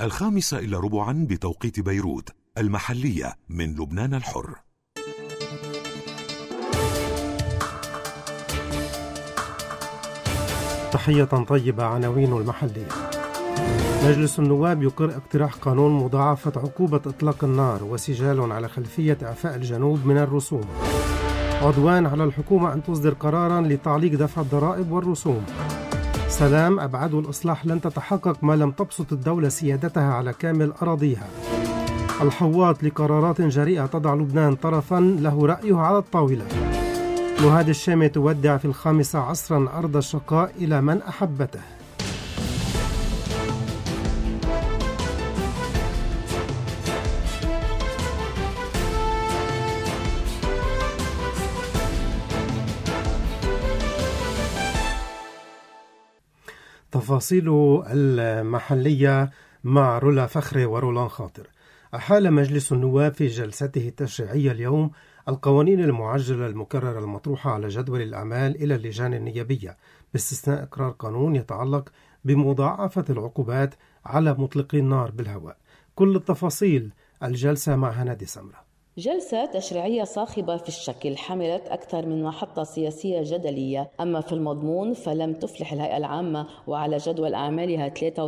5:15 بتوقيت بيروت. المحلية من لبنان الحر. تحية طيبة. عناوين المحلية. مجلس النواب يقر اقتراح قانون مضاعفة عقوبة إطلاق النار وسجال على خلفية إعفاء الجنوب من الرسوم. عدوان على الحكومة أن تصدر قرارا لتعليق دفع الضرائب والرسوم. سلام أبعاد الإصلاح لن تتحقق ما لم تبسط الدولة سيادتها على كامل أراضيها. الحواط لقرارات جريئة تضع لبنان طرفا له رأيه على الطاولة. نهاد الشامي تودع في 5 عصرا أرض الشقاء إلى من أحبته. تفاصيل المحلية مع رولا فخري ورولان خاطر. أحال مجلس النواب في جلسته التشريعية اليوم القوانين المعجلة المكررة المطروحة على جدول الأعمال إلى اللجان النيابية، باستثناء إقرار قانون يتعلق بمضاعفة العقوبات على مطلقي النار بالهواء. كل التفاصيل الجلسة مع هنادي سمرة. جلسة تشريعية صاخبة في الشكل، حملت أكثر من محطة سياسية جدلية، أما في المضمون فلم تفلح الهيئة العامة وعلى جدول أعمالها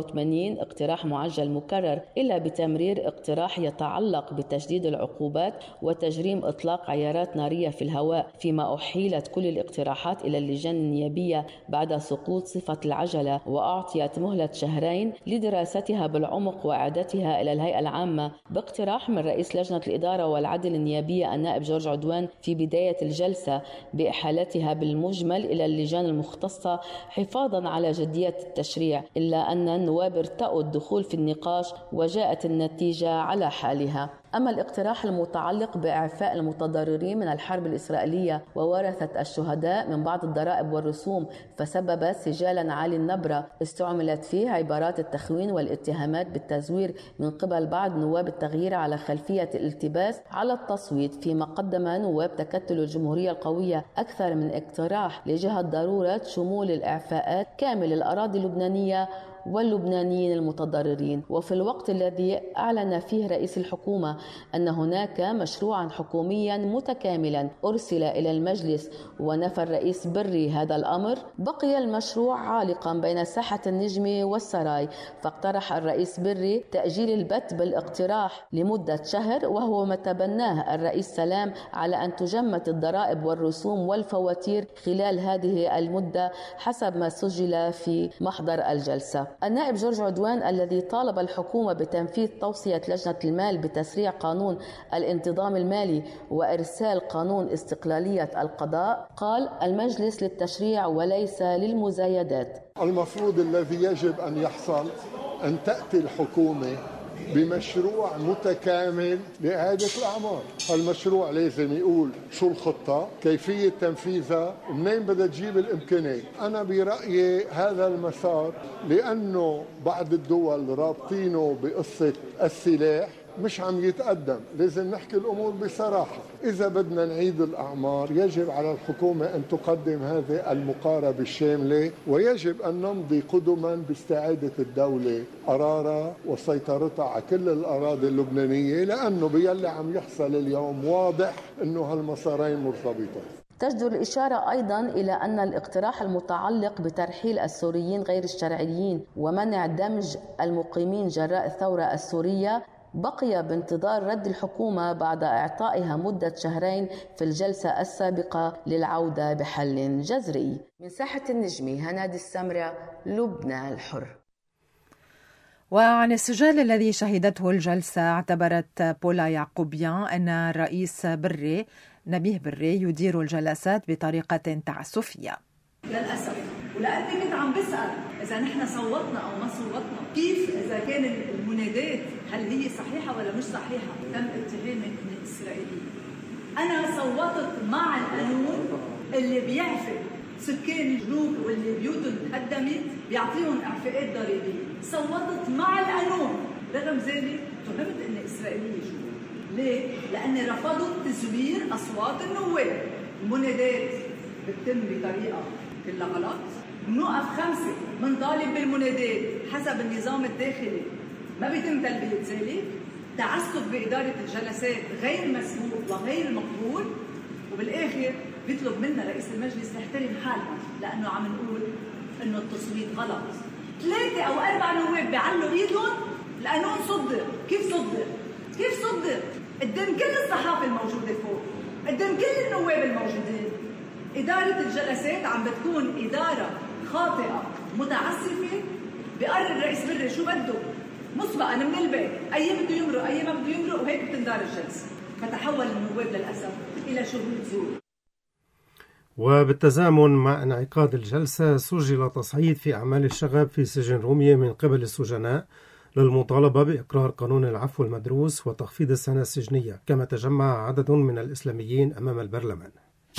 83 اقتراح معجل مكرر إلا بتمرير اقتراح يتعلق بتشديد العقوبات وتجريم إطلاق عيارات نارية في الهواء، فيما أحيلت كل الاقتراحات إلى اللجان النيابية بعد سقوط صفة العجلة، وأعطيت مهلة 2 شهر لدراستها بالعمق وإعادتها إلى الهيئة العامة باقتراح من رئيس لجنة الإدارة والعدل النيابية النائب جورج عدوان في بداية الجلسة بإحالتها بالمجمل إلى اللجان المختصة حفاظا على جدية التشريع، إلا أن النواب ارتأوا الدخول في النقاش وجاءت النتيجة على حالها. أما الاقتراح المتعلق بإعفاء المتضررين من الحرب الإسرائيلية وورثة الشهداء من بعض الضرائب والرسوم فسبب سجالا عالي النبرة استعملت فيه عبارات التخوين والاتهامات بالتزوير من قبل بعض نواب التغيير على خلفية الالتباس على التصويت، فيما قدم نواب تكتل الجمهورية القوية أكثر من اقتراح لجهة ضرورة شمول الإعفاءات كامل الأراضي اللبنانية واللبنانيين المتضررين. وفي الوقت الذي أعلن فيه رئيس الحكومة أن هناك مشروعا حكوميا متكاملا أرسل إلى المجلس ونفى الرئيس بري هذا الأمر، بقي المشروع عالقا بين ساحة النجمة والسراي، فاقترح الرئيس بري تأجيل البت بالاقتراح لمدة 1 شهر، وهو ما تبناه الرئيس سلام على أن تجمد الضرائب والرسوم والفواتير خلال هذه المدة حسب ما سجل في محضر الجلسة. النائب جورج عدوان الذي طالب الحكومة بتنفيذ توصية لجنة المال بتسريع قانون الانتظام المالي وإرسال قانون استقلالية القضاء قال: المجلس للتشريع وليس للمزايدات. المفروض الذي يجب أن يحصل أن تأتي الحكومة بمشروع متكامل لإعادة الأعمار. المشروع لازم يقول شو الخطة، كيفية تنفيذها، منين بدها تجيب الإمكانيات. أنا برأيي هذا المسار، لأنه بعض الدول رابطينه بقصة السلاح مش عم يتقدم. لازم نحكي الأمور بصراحة. إذا بدنا نعيد الأعمار يجب على الحكومة أن تقدم هذه المقاربة الشاملة، ويجب أن نمضي قدما باستعادة الدولة قرارها وسيطرتها على كل الأراضي اللبنانية، لأنه باللي عم يحصل اليوم واضح أنه هالمسارين مرتبطة. تجدر الإشارة أيضا إلى أن الاقتراح المتعلق بترحيل السوريين غير الشرعيين ومنع دمج المقيمين جراء الثورة السورية بقي بانتظار رد الحكومة بعد إعطائها مدة 2 شهر في الجلسة السابقة للعودة بحل جذري. من ساحة النجمة هنادي السمرة، لبنان الحر. وعن السجال الذي شهدته الجلسة، اعتبرت بولا يعقوبيان أن الرئيس بري نبيه بري يدير الجلسات بطريقة تعسفية. للأسف، ولأني كنت عم بسأل إذا نحن صوتنا أو ما صوتنا، كيف إذا كان المنادات هل هي صحيحة ولا مش صحيحة، تم اتهامي من إسرائيلية. أنا صوتت مع القانون اللي بيعفي سكان الجنوب واللي بيوتهم تهدمت بيعطيهم إعفاءات ضريبية. صوتت مع القانون، رغم ذلك اتهمت إني إسرائيلية. شو؟ ليه؟ لأني رفضت تزوير أصوات النواب. المنادات بتتم بطريقة كلها غلط. بنوقف 5 بنطالب بالمنادات حسب النظام الداخلي ما بيتم تلبية ذلك، تعسف بإدارة الجلسات غير مسبوق وغير مقبول، وبالآخر بيطلب منا رئيس المجلس نحترم حالنا لأنه عم نقول إنه التصويت غلط. 3 أو 4 نواب بيعلوا إيدهم، القانون صدر. كيف صدر؟ كيف صدر؟ قدام كل الصحافة الموجودة فوق، قدام كل النواب الموجودين. إدارة الجلسات عم بتكون إدارة خاطئة متعسفة. بقرر رئيس بري شو بده مسبقا من البيت، أي بده يمرق أي ما بده يمرق، وهيك بتندار الجلسة. فتحول النواب للأسف إلى شهود زور. وبالتزامن مع انعقاد الجلسة سجل تصعيد في أعمال الشغب في سجن رومية من قبل السجناء للمطالبة بإقرار قانون العفو المدروس وتخفيض السنة السجنية، كما تجمع عدد من الإسلاميين أمام البرلمان.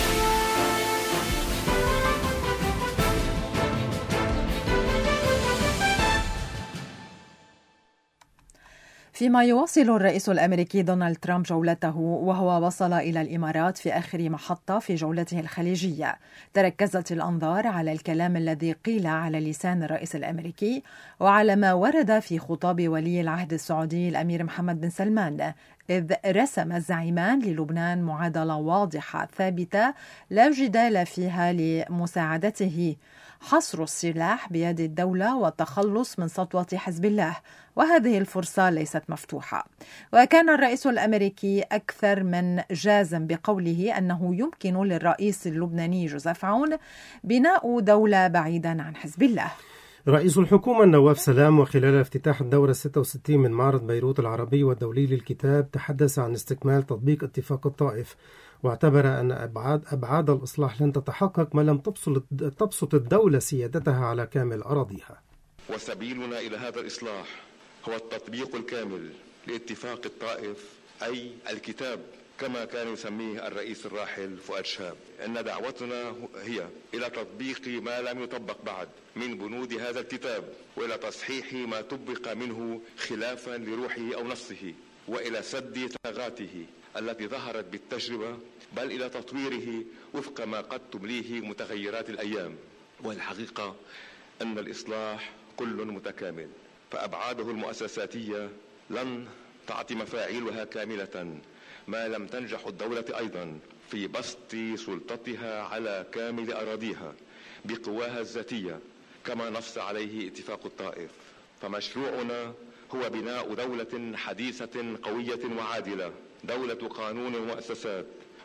فيما يواصل الرئيس الأمريكي دونالد ترامب جولته وهو وصل إلى الإمارات في آخر محطة في جولته الخليجية، تركزت الأنظار على الكلام الذي قيل على لسان الرئيس الأمريكي وعلى ما ورد في خطاب ولي العهد السعودي الأمير محمد بن سلمان، إذ رسم الزعيمان للبنان معادلة واضحة ثابتة لا جدال فيها لمساعدته حصر السلاح بيد الدولة والتخلص من سطوة حزب الله، وهذه الفرصة ليست مفتوحة. وكان الرئيس الأمريكي أكثر من جازم بقوله أنه يمكن للرئيس اللبناني جوزيف عون بناء دولة بعيدا عن حزب الله. رئيس الحكومة نواف سلام وخلال افتتاح الدورة 66 من معرض بيروت العربي والدولي للكتاب تحدث عن استكمال تطبيق اتفاق الطائف، واعتبر أن أبعاد الإصلاح لن تتحقق ما لم تبسط الدولة سيادتها على كامل أراضيها. وسبيلنا إلى هذا الإصلاح هو التطبيق الكامل لاتفاق الطائف، أي الكتاب كما كان يسميه الرئيس الراحل فؤاد شهاب. إن دعوتنا هي إلى تطبيق ما لم يطبق بعد من بنود هذا الكتاب، وإلى تصحيح ما طبق منه خلافا لروحه أو نصه، وإلى سد ثغراته التي ظهرت بالتجربة، بل إلى تطويره وفق ما قد تمليه متغيرات الأيام. والحقيقة أن الإصلاح كل متكامل، فأبعاده المؤسساتية لن تعطي مفاعيلها كاملة ما لم تنجح الدولة أيضا في بسط سلطتها على كامل أراضيها بقواها الذاتية كما نص عليه اتفاق الطائف. فمشروعنا هو بناء دولة حديثة قوية وعادلة، دولة قانون ومؤسسات،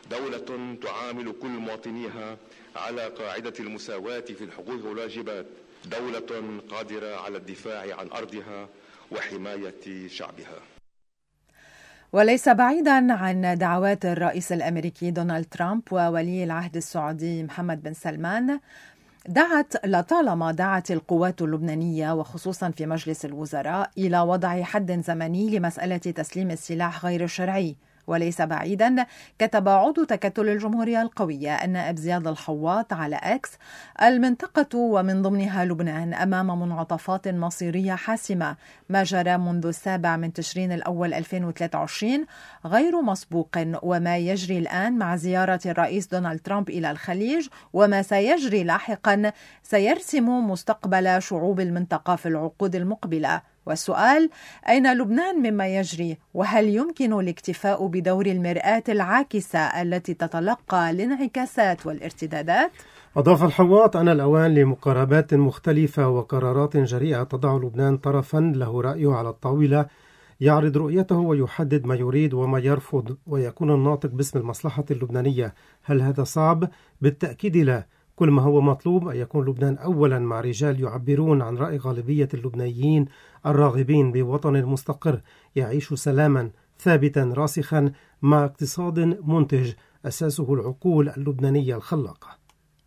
دولة تعامل كل مواطنيها على قاعدة المساواة في الحقوق والواجبات، دولة قادرة على الدفاع عن أرضها وحماية شعبها. وليس بعيدا عن دعوات الرئيس الأمريكي دونالد ترامب وولي العهد السعودي محمد بن سلمان، لطالما دعت القوات اللبنانية وخصوصا في مجلس الوزراء إلى وضع حد زمني لمسألة تسليم السلاح غير الشرعي. وليس بعيدا كتب عضو تكتل الجمهورية القوية النائب زياد الحواط على إكس: المنطقة ومن ضمنها لبنان أمام منعطفات مصيرية حاسمة. ما جرى منذ 7 تشرين الأول 2023 غير مسبوق، وما يجري الآن مع زيارة الرئيس دونالد ترامب إلى الخليج وما سيجري لاحقا سيرسم مستقبل شعوب المنطقة في العقود المقبلة. والسؤال: أين لبنان مما يجري؟ وهل يمكن الاكتفاء بدور المرآة العاكسة التي تتلقى الانعكاسات والارتدادات؟ أضاف الحواط: أن الأوان لمقاربات مختلفة وقرارات جريئة تضع لبنان طرفا له رأيه على الطاولة، يعرض رؤيته ويحدد ما يريد وما يرفض، ويكون الناطق باسم المصلحة اللبنانية. هل هذا صعب؟ بالتأكيد لا. كل ما هو مطلوب أن يكون لبنان أولا مع رجال يعبرون عن رأي غالبية اللبنانيين الراغبين بوطن مستقر يعيش سلاما ثابتا راسخا مع اقتصاد منتج أساسه العقول اللبنانية الخلاقة.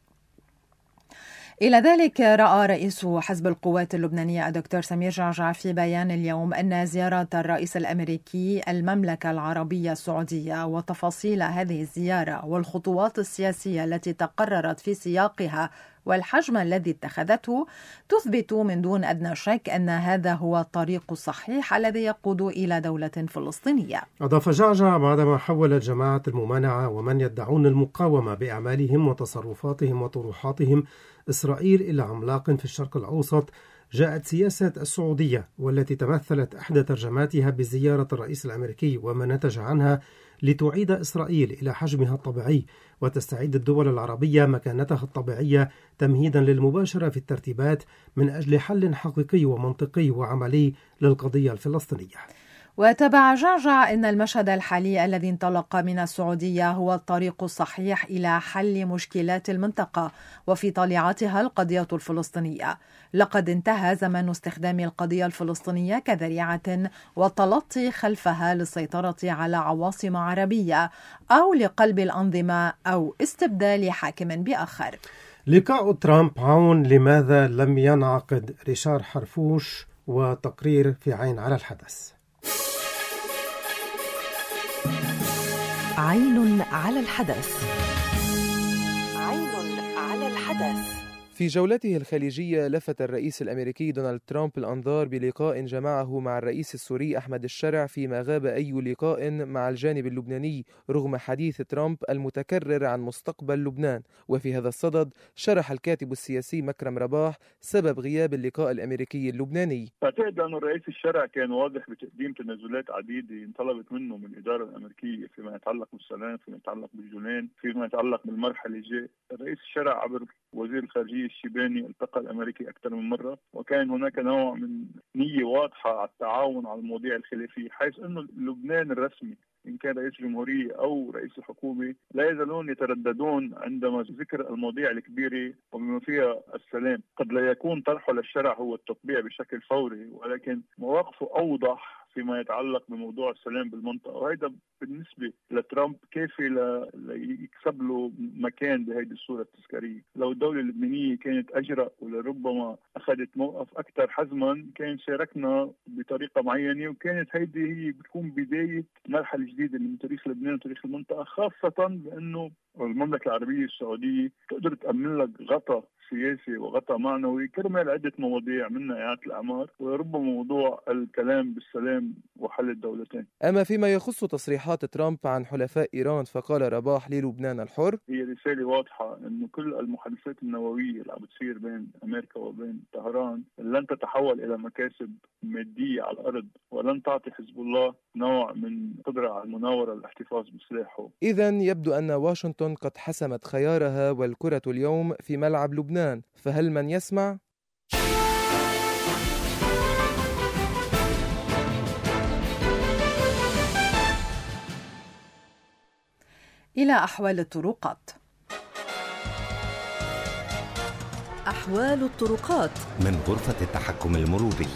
إلى ذلك رأى رئيس حزب القوات اللبنانية الدكتور سمير جعجع في بيان اليوم أن زيارة الرئيس الأمريكي المملكة العربية السعودية وتفاصيل هذه الزيارة والخطوات السياسية التي تقررت في سياقها والحجم الذي اتخذته تثبت من دون أدنى شك أن هذا هو الطريق الصحيح الذي يقود إلى دولة فلسطينية. أضاف جعجع: بعدما حولت جماعة الممانعة ومن يدعون المقاومة بأعمالهم وتصرفاتهم وطروحاتهم إسرائيل إلى عملاق في الشرق الأوسط، جاءت سياسة السعودية والتي تمثلت إحدى ترجماتها بزيارة الرئيس الأمريكي وما نتج عنها لتعيد إسرائيل إلى حجمها الطبيعي وتستعيد الدول العربية مكانتها الطبيعية تمهيدا للمباشرة في الترتيبات من أجل حل حقيقي ومنطقي وعملي للقضية الفلسطينية. وتابع جعجع أن المشهد الحالي الذي انطلق من السعودية هو الطريق الصحيح إلى حل مشكلات المنطقة وفي طليعتها القضية الفلسطينية. لقد انتهى زمن استخدام القضية الفلسطينية كذريعة والتلطي خلفها للسيطرة على عواصم عربية أو لقلب الأنظمة أو استبدال حاكم بآخر. لقاء ترامب عون لماذا لم ينعقد؟ ريشار حرفوش وتقرير في عين على الحدث. عين على الحدث. عين على الحدث. في جولته الخليجية لفت الرئيس الأمريكي دونالد ترامب الأنظار بلقاء جمعه مع الرئيس السوري أحمد الشرع فيما غاب أي لقاء مع الجانب اللبناني رغم حديث ترامب المتكرر عن مستقبل لبنان. وفي هذا الصدد شرح الكاتب السياسي مكرم رباح سبب غياب اللقاء الأمريكي اللبناني. أعتقد أن الرئيس الشرع كان واضح بتقديم تنازلات عديدة انطلبت منه من الإدارة الأمريكية فيما يتعلق بالسلام، فيما يتعلق بالجولان، فيما يتعلق بالمرحلة الجاية. الرئيس الشرع عبر وزير الخارجية الشيباني التقى الأمريكي أكثر من مرة، وكان هناك نوع من نية واضحة على التعاون على المواضيع الخلافية، حيث أنه لبنان الرسمي إن كان رئيس الجمهورية أو رئيس الحكومة لا يزالون يترددون عندما ذكر المواضيع الكبيرة وبما فيها السلام. قد لا يكون طرحه للشرع هو التطبيع بشكل فوري، ولكن مواقفه أوضح فيما يتعلق بموضوع السلام بالمنطقة، وهذا بالنسبة لترامب كافي ليكسب له مكان بهذه الصورة التذكارية. لو الدولة اللبنانية كانت أجرأ ولربما أخذت موقف أكثر حزما كان شاركنا بطريقة معينة، وكانت هذه هي بتكون بداية مرحلة جديدة من تاريخ لبنان وتاريخ المنطقة، خاصة بأنه المملكة العربية السعودية تقدر تأمن لك غطاء سياسي وغطاء معنوي كرمال عدة مواضيع منها إعادة الأعمار وربما موضوع الكلام بالسلام وحل الدولتين. أما فيما يخص تصريحات ترامب عن حلفاء إيران فقال رباح للبنان الحر: هي رسالة واضحة أنه كل المحادثات النووية اللي عم بتصير بين أمريكا وبين طهران لن تتحول إلى مكاسب مادية على الأرض، ولن تعطي حزب الله نوع من قدرة على المناورة والاحتفاظ بسلاحه. إذن يبدو أن واشنطن قد حسمت خيارها والكرة اليوم في ملعب لبنان، فهل من يسمع؟ إلى أحوال الطرقات. أحوال الطرقات من غرفة التحكم المروري.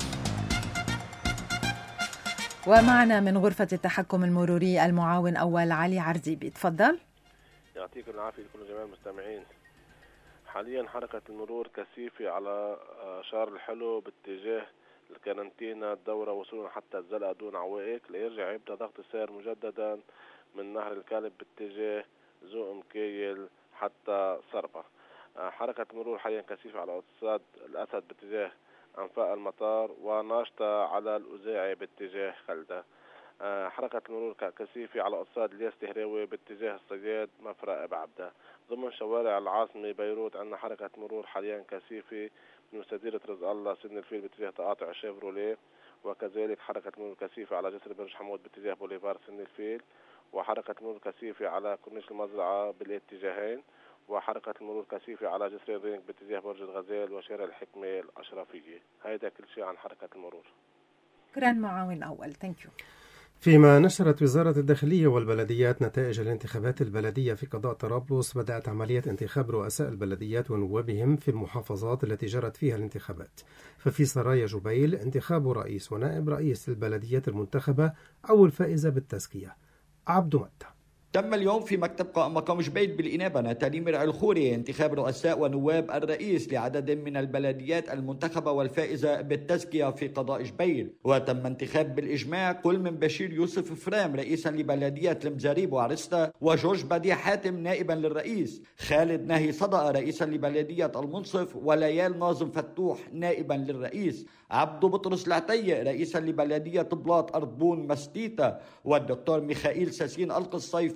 ومعنا من غرفة التحكم المروري المعاون أول علي عرزيبي. تفضل. يعطيكم العافية لكل جميع المستمعين. حاليا حركة المرور كثيفة على شارع الحلو باتجاه الكارنتينا الدورة وصولا حتى الزلقة دون عوائق ليرجع يبدأ ضغط السير مجددا من نهر الكالب باتجاه زوق مكيل حتى صربة. حركة المرور حاليا كثيفة على أوتوستراد الأسد باتجاه أنفاق المطار وناشطة على الأزاعي باتجاه خلدة. حركة المرور كثيفة على أوتوستراد الياس تهراوي باتجاه الصياد مفرق بعبدة. ضمن شوارع العاصمة بيروت عندنا حركة مرور حاليا كثيفة من مسديرة رزق الله سن الفيل باتجاه تقاطع شيفروليه، وكذلك حركة مرور كثيفة على جسر برج حمود باتجاه بوليفار سن الفيل، وحركة مرور كثيفة على كورنيش المزرعة بالاتجاهين، وحركة المرور كثيفة على جسر الرينك باتجاه برج الغزال وشارع الحكمة الأشرفية. هذا كل شيء عن حركة المرور. شكرا معاون أول. ثانك يو. فيما نشرت وزارة الداخلية والبلديات نتائج الانتخابات البلدية في قضاء طرابلس، بدأت عملية انتخاب رؤساء البلديات ونوابهم في المحافظات التي جرت فيها الانتخابات. ففي سرايا جبيل انتخاب رئيس ونائب رئيس للبلديات المنتخبة أو الفائزة بالتزكية. عبد متى. تم اليوم في مكتب مقام جبيل بالإنابة نتالي مرع الخوري انتخاب رؤساء ونواب الرئيس لعدد من البلديات المنتخبة والفائزة بالتزكية في قضاء جبيل. وتم انتخاب بالإجماع كل من بشير يوسف فرام رئيسا لبلدية المزاريب وعرستا، وجورج بديع حاتم نائبا للرئيس، خالد ناهي صدقة رئيسا لبلدية المنصف، وليال ناظم فتوح نائبا للرئيس، عبدو بطرس العتيق رئيسا لبلدية بلاط أرضبون مستيتا، والدكتور ميخائيل ساسين القصيفي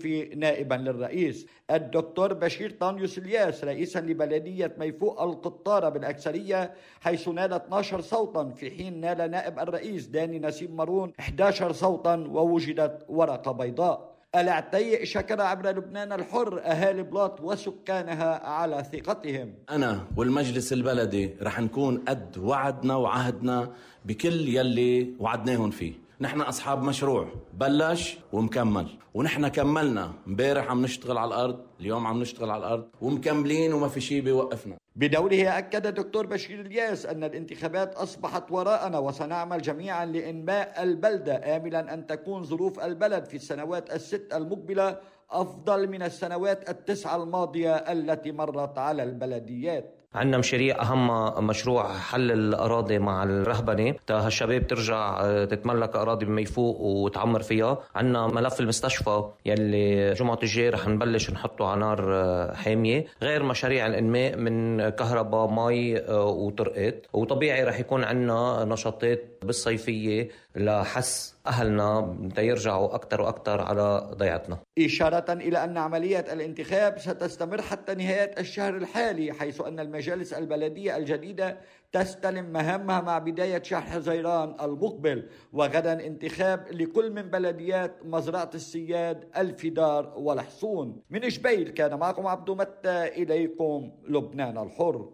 العفيفي نائبا للرئيس. الدكتور بشير طانيوس الياس رئيسا لبلدية ميفوق القطارة بالأكثرية حيث نال 12 صوتا، في حين نال نائب الرئيس داني نسيم مارون 11 صوتا ووجدت ورقة بيضاء. العتيق شكر عبر لبنان الحر أهالي بلاط وسكانها على ثقتهم. أنا والمجلس البلدي رح نكون قد وعدنا وعهدنا بكل يلي وعدناهم فيه. نحن أصحاب مشروع بلش ومكمل، ونحن كملنا. امبارح عم نشتغل على الأرض، اليوم عم نشتغل على الأرض ومكملين وما في شيء بيوقفنا. بدوره أكد دكتور بشير الياس أن الانتخابات أصبحت وراءنا وسنعمل جميعا لإنماء البلدة، آملا أن تكون ظروف البلد في السنوات الست المقبلة أفضل من السنوات التسعة الماضية التي مرت على البلديات. عندنا مشاريع أهم مشروع حل الأراضي مع الرهبنة تا هالشباب ترجع تتملك أراضي بميفوق وتعمر فيها. عندنا ملف المستشفى يلي جمعة الجاي رح نبلش نحطه على نار حامية، غير مشاريع الإنماء من كهرباء مي وطرقات. وطبيعي رح يكون عندنا نشاطات بالصيفية لحس أهلنا يرجعوا أكتر وأكتر على ضيعتنا. إشارة إلى أن عملية الانتخاب ستستمر حتى نهاية الشهر الحالي، حيث أن المجالس البلدية الجديدة تستلم مهامها مع بداية شهر حزيران المقبل. وغدا انتخاب لكل من بلديات مزرعة السياد، الفدار والحصون. من جبيل كان معكم عبدو متى، إليكم لبنان الحر.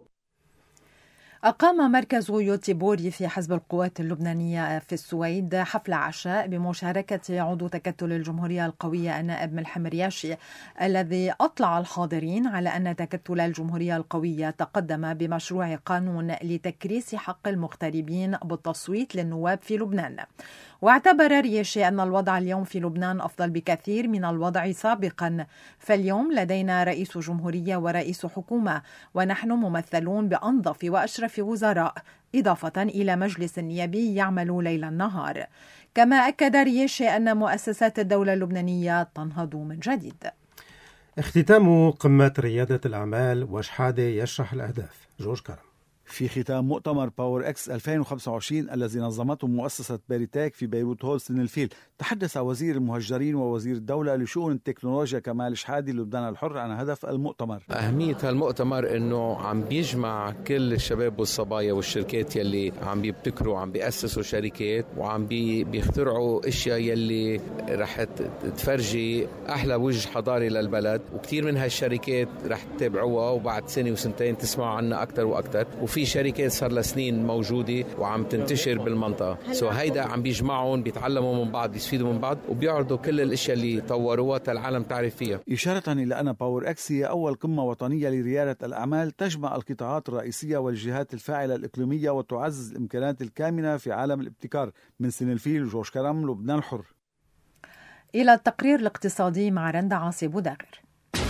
أقام مركز يوتيبوري في حزب القوات اللبنانية في السويد حفل عشاء بمشاركة عضو تكتل الجمهورية القوية النائب ملحم رياشي، الذي أطلع الحاضرين على أن تكتل الجمهورية القوية تقدم بمشروع قانون لتكريس حق المغتربين بالتصويت للنواب في لبنان. واعتبر رياشي أن الوضع اليوم في لبنان أفضل بكثير من الوضع سابقا، فاليوم لدينا رئيس جمهورية ورئيس حكومة، ونحن ممثلون بأنظف وأشرف وزراء، إضافة إلى مجلس نيابي يعمل ليل النهار. كما أكد رياشي أن مؤسسات الدولة اللبنانية تنهض من جديد. اختتام قمة ريادة الأعمال وشحادة يشرح الأهداف. جورج كرم. في ختام مؤتمر باور اكس 2025 الذي نظمته مؤسسة باريتاك في بيروت هول سنلفيل، تحدث وزير المهجرين ووزير الدولة لشؤون التكنولوجيا كمال شحادي لبنان الحر عن هدف المؤتمر. أهمية هالمؤتمر أنه عم بيجمع كل الشباب والصبايا والشركات يلي عم بيبتكروا، عم بيأسسوا شركات وعم بيخترعوا اشياء يلي رح تفرجي أحلى وجه حضاري للبلد، وكتير من هالشركات رح تتابعوها وبعد سنة وسنتين تسمعوا عنها أكتر وأكتر. وفي شركات صار لها سنين موجودة وعم تنتشر بالمنطقة. هيدا عم بيجمعهم، بيتعلموا من بعض، بيستفيدوا من بعض، وبيعرضوا كل الاشياء اللي طوروها العالم تعرف فيها. إشارة إلى أن باور اكس هي أول قمة وطنية لريادة الأعمال تجمع القطاعات الرئيسية والجهات الفاعلة الإقليمية وتعزز الإمكانات الكامنة في عالم الابتكار. من سنلفيل، جورج كرم، لبنان الحر. إلى التقرير الاقتصادي مع رندا عاصي بوداغر.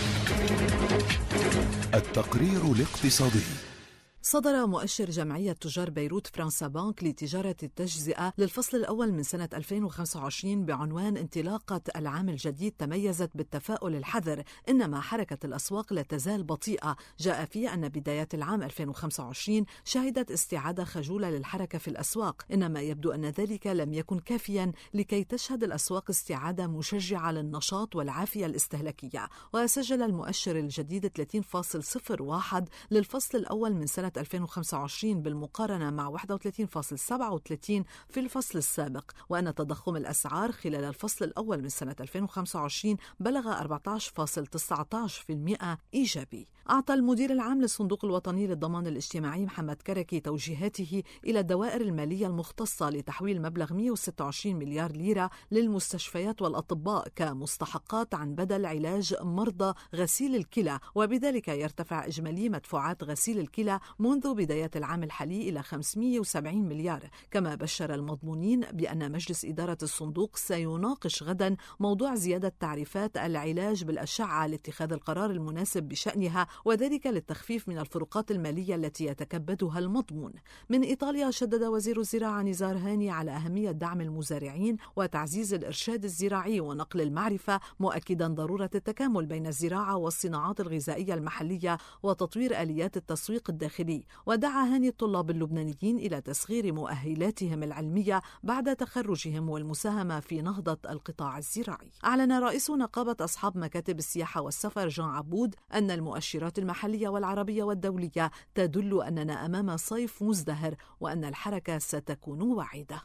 التقرير الاقتصادي. صدر مؤشر جمعية تجار بيروت فرنسا بانك لتجارة التجزئة للفصل الأول من سنة 2025 بعنوان انطلاقة العام الجديد تميزت بالتفاؤل الحذر، إنما حركة الأسواق لا تزال بطيئة. جاء فيه أن بدايات العام 2025 شهدت استعادة خجولة للحركة في الأسواق، إنما يبدو أن ذلك لم يكن كافيا لكي تشهد الأسواق استعادة مشجعة للنشاط والعافية الاستهلاكية. وسجل المؤشر الجديد 30.01 للفصل الأول من سنة 2025 بالمقارنة مع 31.37 في الفصل السابق، وأن تضخم الأسعار خلال الفصل الأول من سنة 2025 بلغ 14.19% إيجابي. أعطى المدير العام للصندوق الوطني للضمان الاجتماعي محمد كركي توجيهاته إلى الدوائر المالية المختصة لتحويل مبلغ 126 مليار ليرة للمستشفيات والأطباء كمستحقات عن بدل علاج مرضى غسيل الكلى، وبذلك يرتفع إجمالي مدفوعات غسيل الكلى منذ بداية العام الحالي إلى 570 مليار. كما بشر المضمونين بأن مجلس إدارة الصندوق سيناقش غدا موضوع زيادة تعريفات العلاج بالأشعة لاتخاذ القرار المناسب بشأنها وذلك للتخفيف من الفروقات المالية التي يتكبدها المضمون. من إيطاليا شدد وزير الزراعة نزار هاني على أهمية دعم المزارعين وتعزيز الإرشاد الزراعي ونقل المعرفة، مؤكدا ضرورة التكامل بين الزراعة والصناعات الغذائية المحلية وتطوير آليات التسويق الداخلي. ودعا هاني الطلاب اللبنانيين إلى تسخير مؤهلاتهم العلمية بعد تخرجهم والمساهمة في نهضة القطاع الزراعي. أعلن رئيس نقابة أصحاب مكاتب السياحة والسفر جان عبود أن المؤشرات المحلية والعربية والدولية تدل أننا أمام صيف مزدهر وأن الحركة ستكون واعدة.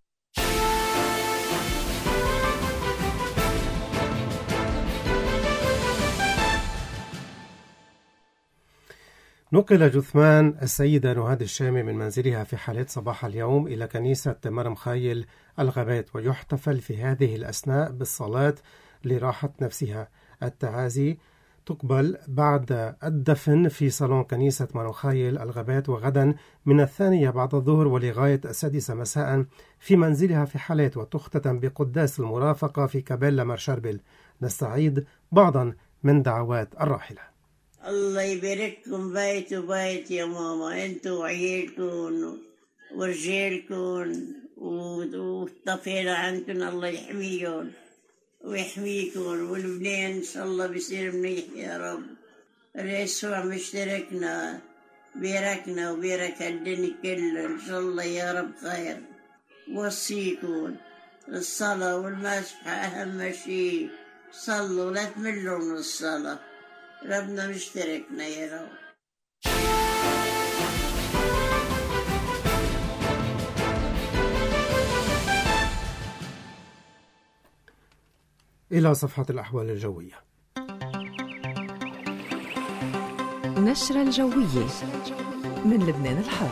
نقل جثمان السيدة نهاد الشامي من منزلها في حالات صباح اليوم إلى كنيسة مرمخايل الغابات، ويحتفل في هذه الأثناء بالصلاة لراحة نفسها. التعازي تقبل بعد الدفن في صالون كنيسة مرمخايل الغابات، وغدا من 2 بعد الظهر ولغاية 6 مساء في منزلها في حالات، وتختتم بقداس المرافقة في كابيلا مرشربل. نستعيد بعضا من دعوات الراحلة. الله يبارككم بيت وبيت يا ماما، انتوا وعيالكم ورجالكم والطفيلة عندكم، الله يحميهم ويحميكم، ولبنان ان شاء الله بيصير منيح يا رب. يسوع مشتركنا باركنا وبارك الدنيا كلها ان شاء الله يا رب خير. وصيكم الصلاة والمسبحة أهم شيء، صلوا لا تملوا من الصلاة، ربنا مشتركنا يا رب. إلى صفحة الأحوال الجوية. نشرة الجوية من لبنان الحر.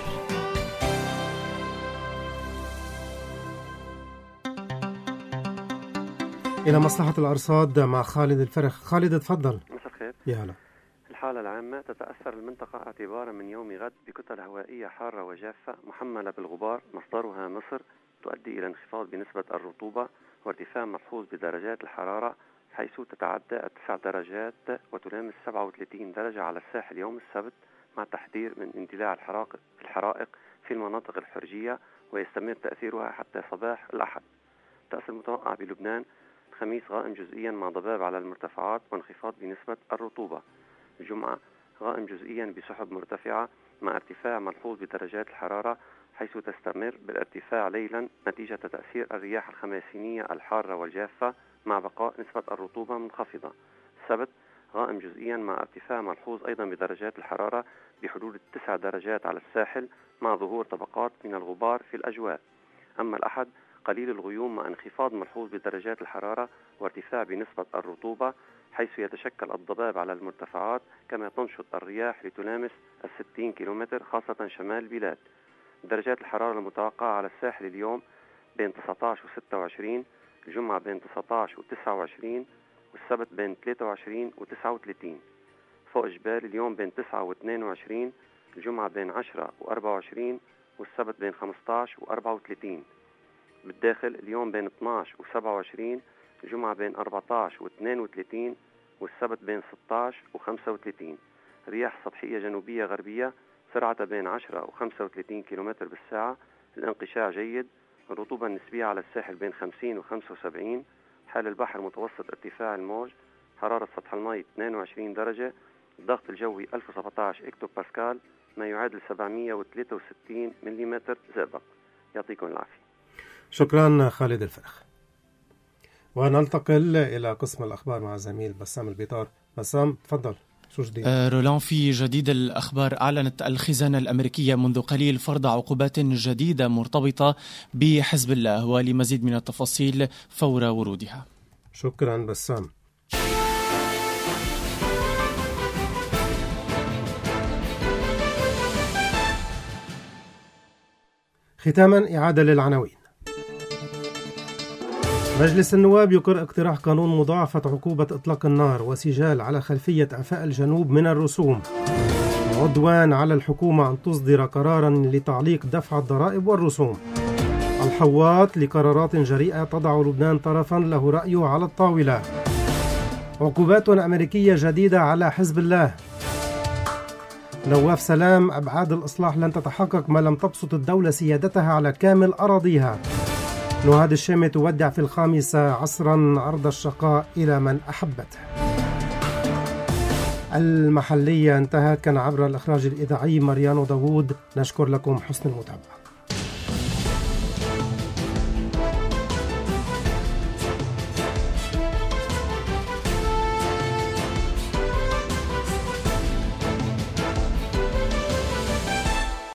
إلى مصلحة الأرصاد مع خالد الفرخ. خالد تفضل. مساء الخير. يا هلا. الحالة العامة تتأثر المنطقة اعتبارا من يوم غد بكتل هوائية حارة وجافة محملة بالغبار مصدرها مصر، تؤدي إلى انخفاض بنسبة الرطوبة وارتفاع ملحوظ بدرجات الحرارة، حيث تتعدى 9 درجات وتلامس 37 درجة على الساحل يوم السبت، مع التحذير من اندلاع الحرائق في المناطق الحرجية، ويستمر تأثيرها حتى صباح الأحد. التأثير المتوقع بلبنان: الخميس غائم جزئيا مع ضباب على المرتفعات وانخفاض بنسبة الرطوبة. الجمعة غائم جزئيا بسحب مرتفعة مع ارتفاع ملحوظ بدرجات الحرارة، حيث تستمر بالارتفاع ليلا نتيجة تأثير الرياح الخماسينية الحارة والجافة مع بقاء نسبة الرطوبة منخفضة. السبت غائم جزئيا مع ارتفاع ملحوظ أيضا بدرجات الحرارة بحدود 9 درجات على الساحل مع ظهور طبقات من الغبار في الأجواء. أما الأحد قليل الغيوم مع انخفاض ملحوظ بدرجات الحرارة وارتفاع بنسبة الرطوبة، حيث يتشكل الضباب على المرتفعات كما تنشط الرياح لتلامس 60 كيلومتر خاصة شمال البلاد. درجات الحرارة المتوقعة على الساحل اليوم بين 19 و 26، الجمعة بين 19 و 29، والسبت بين 23 و 39. فوق جبال اليوم بين 9 و 22، الجمعة بين 10 و 24، والسبت بين 15 و 34. بالداخل اليوم بين 12 و 27، الجمعة بين 14 و 32، والسبت بين 16 و 35. رياح سطحية جنوبية غربية سرعة بين 10 و 35 كيلومتر بالساعة، الانقشاع جيد، الرطوبة النسبية على الساحل بين 50 و 75. حال البحر متوسط ارتفاع الموج، حرارة سطح الماء 22 درجة، الضغط الجوي 1017 اكتو باسكال، ما يعادل 763 ملم زئبق. يعطيكم العافية. شكرا خالد الفرخ. وننتقل إلى قسم الأخبار مع زميل بسام البيطار. بسام تفضل، شو جديد؟ رولان، في جديد الأخبار، أعلنت الخزانة الأمريكية منذ قليل فرض عقوبات جديدة مرتبطة بحزب الله، ولمزيد من التفاصيل فور ورودها. شكرا بسام. ختاما إعادة للعناوين. مجلس النواب يقر اقتراح قانون مضاعفة عقوبة إطلاق النار وسجال على خلفية إعفاء الجنوب من الرسوم. عدوان على الحكومة أن تصدر قرارا لتعليق دفع الضرائب والرسوم. الحواط لقرارات جريئة تضع لبنان طرفا له رأيه على الطاولة. عقوبات أمريكية جديدة على حزب الله. نواف سلام: أبعاد الإصلاح لن تتحقق ما لم تبسط الدولة سيادتها على كامل أراضيها. نهاد الشامي تودع في 5 عصرا أرض الشقاء إلى من أحبته. المحلية انتهت، كان عبر الإخراج الإذاعي مريانو داوود. نشكر لكم حسن المتابعة.